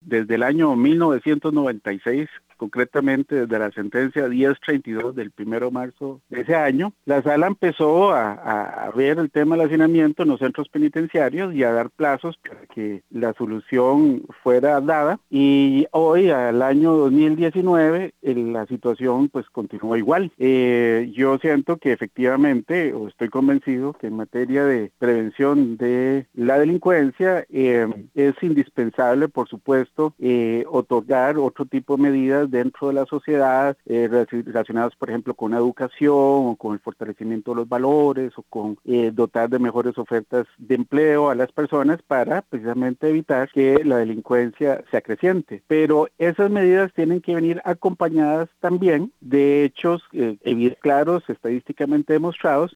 desde el año 1996, concretamente desde la sentencia 1032 del 1 de marzo de ese año, la sala empezó a ver el tema del hacinamiento en los centros penitenciarios y a dar plazos para que la solución fuera dada, y hoy, al año 2019, la situación pues continúa igual. Yo siento que efectivamente, o estoy convencido que en materia de prevención de la delincuencia es indispensable, por supuesto, otorgar otro tipo de medidas dentro de la sociedad, relacionadas, por ejemplo, con la educación, o con el fortalecimiento de los valores, o con dotar de mejores ofertas de empleo a las personas para precisamente evitar que la delincuencia se acreciente. Pero esas medidas tienen que venir acompañadas también de hechos claros, estadísticamente demostrados,